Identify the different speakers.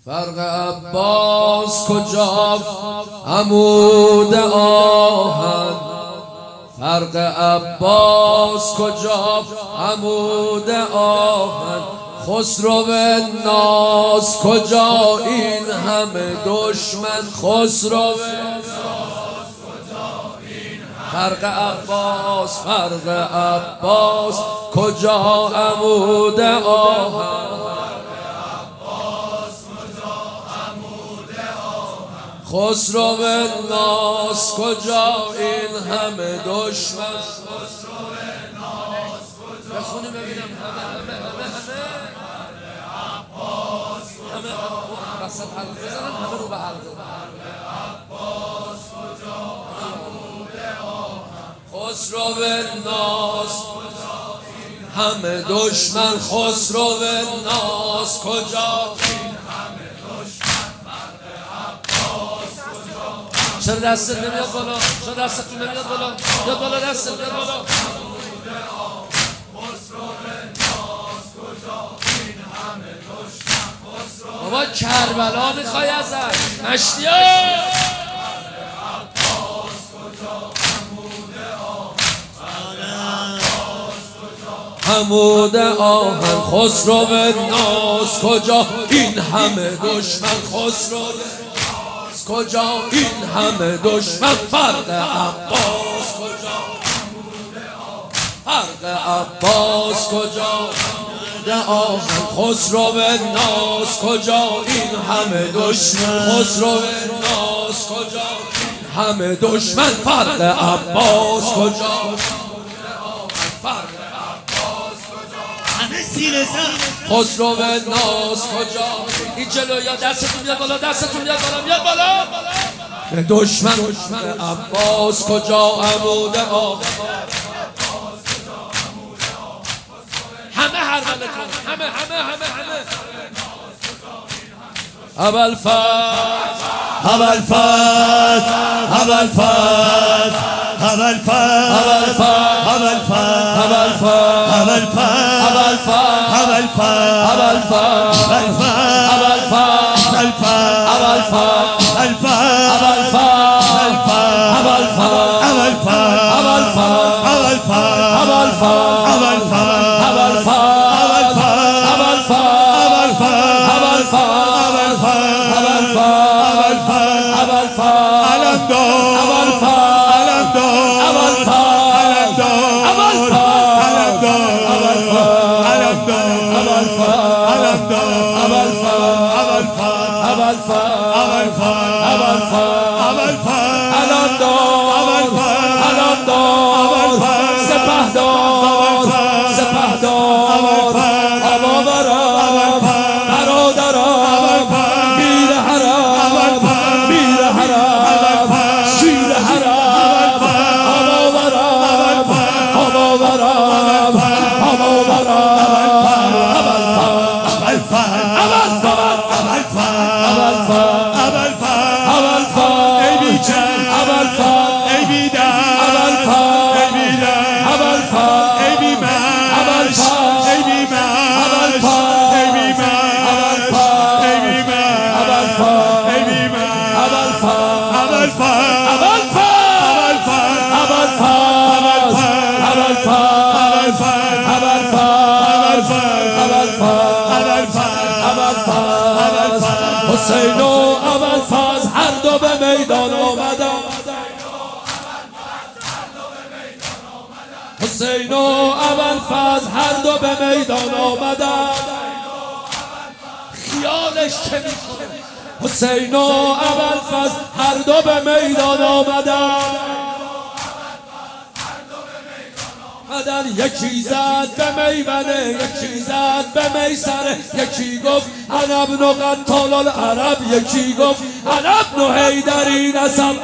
Speaker 1: فرق عباس کجا عمود آهن، فرق عباس کجا عمود آهن، خسرو ناز کجا این همه دشمن، خسرو فرق عباس، فرق عباس کجا عمود آهن، خسرو ناز کجا این همه دشمن، خسرو ناز کجا بخونی ببینم همه همه وسط حلقه بزنن، همه رو به حلقه. خسرو ناز همه دشمن، خسرو ناز کجا چرا دستت نمیاد بالا؟ چرا دستتون نمیاد بالا؟ بیاد بالا دستت، بیاد بالا. بابا کربلا میخوای ازش مشتیا عمود آهن، خسرو ناز کجا این همه دشمن، خسرو کجا این همه دشمن، فرق عباس کجا فرق عباس کجا آهن، خسرو ناز کجا این همه دشمن، خسرو ناز کجا همه دشمن، فرق عباس کجا فرق خسرو ناز کجا این جلویا دستتون بیاد بالا، دستتون بیاد بالا، بیاد بالا. دشمن عباس کجا عمود آهن، همه هر مله کن، همه حسین و ابوالفضل هر دو به میدان آمدن، حسین و ابوالفضل هر دو به میدان آمدن، خیالش که میکنه حسین و ابوالفضل هر دو به میدان آمدن، یکی زد به میمنه، یکی زد به میسره، یکی گفت انا ابن قتال العرب، یکی گفت انا ابن حیدری نسب